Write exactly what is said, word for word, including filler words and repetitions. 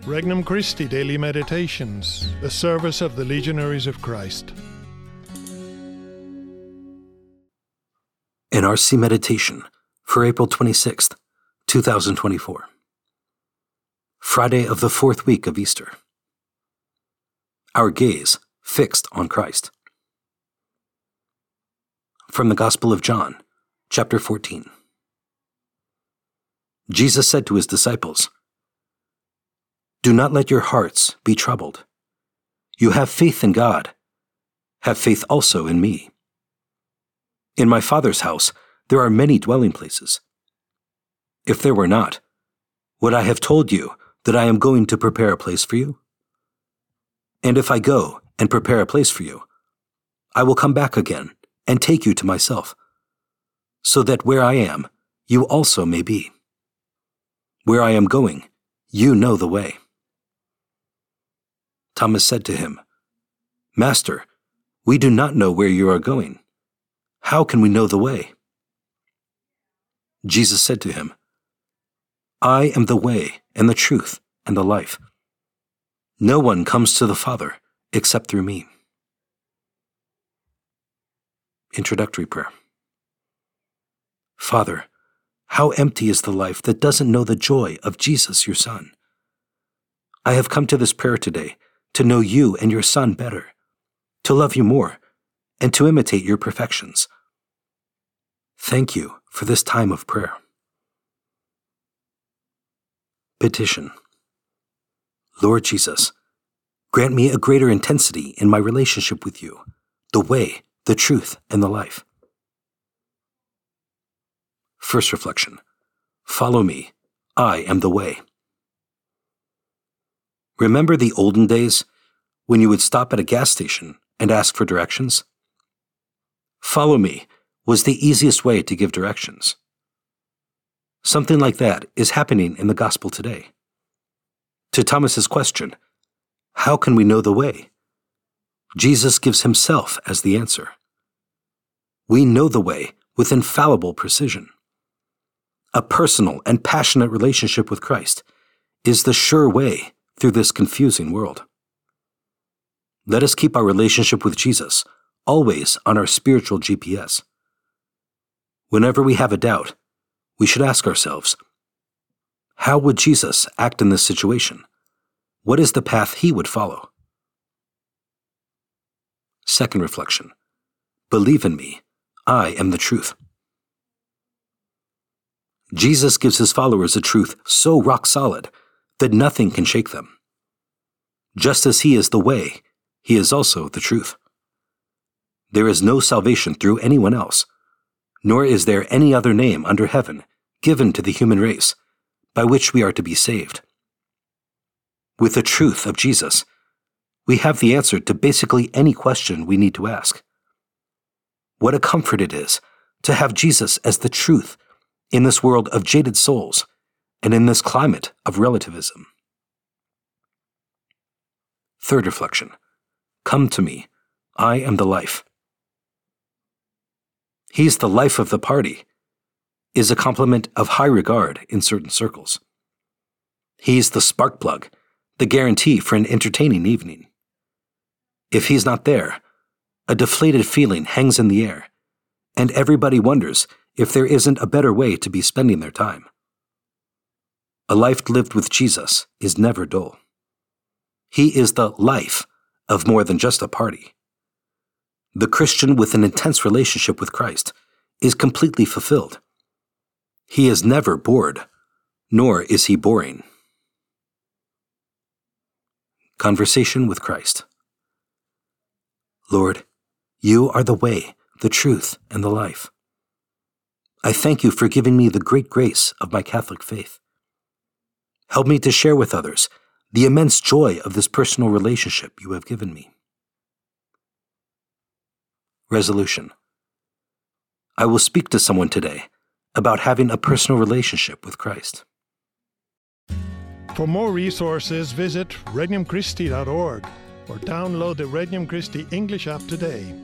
Regnum Christi Daily Meditations, the service of the Legionaries of Christ. An R C Meditation for April twenty-sixth, two thousand twenty-four. Friday of the fourth week of Easter. Our gaze fixed on Christ. From the Gospel of John, chapter fourteen. Jesus said to his disciples, "Do not let your hearts be troubled. You have faith in God. Have faith also in me. In my Father's house there are many dwelling places. If there were not, would I have told you that I am going to prepare a place for you? And if I go and prepare a place for you, I will come back again and take you to myself, so that where I am, you also may be. Where I am going, you know the way." Thomas said to him, "Master, we do not know where you are going. How can we know the way?" Jesus said to him, "I am the way and the truth and the life. No one comes to the Father except through me." Introductory Prayer. Father, how empty is the life that doesn't know the joy of Jesus, your Son. I have come to this prayer today to know you and your Son better, to love you more, and to imitate your perfections. Thank you for this time of prayer. Petition. Lord Jesus, grant me a greater intensity in my relationship with you, the way, the truth, and the life. First reflection. Follow me. I am the way. Remember the olden days when you would stop at a gas station and ask for directions? Follow me was the easiest way to give directions. Something like that is happening in the gospel today. To Thomas's question, how can we know the way? Jesus gives himself as the answer. We know the way with infallible precision. A personal and passionate relationship with Christ is the sure way through this confusing world. Let us keep our relationship with Jesus always on our spiritual G P S. Whenever we have a doubt, we should ask ourselves, how would Jesus act in this situation? What is the path he would follow? Second reflection. Believe in me. I am the truth. Jesus gives his followers a truth so rock solid that nothing can shake them. Just as he is the way, he is also the truth. There is no salvation through anyone else, nor is there any other name under heaven given to the human race by which we are to be saved. With the truth of Jesus, we have the answer to basically any question we need to ask. What a comfort it is to have Jesus as the truth in this world of jaded souls and in this climate of relativism. Third reflection. Come to me. I am the life. He's the life of the party is a compliment of high regard in certain circles. He's the spark plug, the guarantee for an entertaining evening. If he's not there, a deflated feeling hangs in the air, and everybody wonders if there isn't a better way to be spending their time. A life lived with Jesus is never dull. He is the life of more than just a party. The Christian with an intense relationship with Christ is completely fulfilled. He is never bored, nor is he boring. Conversation with Christ. Lord, you are the way, the truth, and the life. I thank you for giving me the great grace of my Catholic faith. Help me to share with others the immense joy of this personal relationship you have given me. Resolution. I will speak to someone today about having a personal relationship with Christ. For more resources, visit regnum christi dot org or download the Regnum Christi English app today.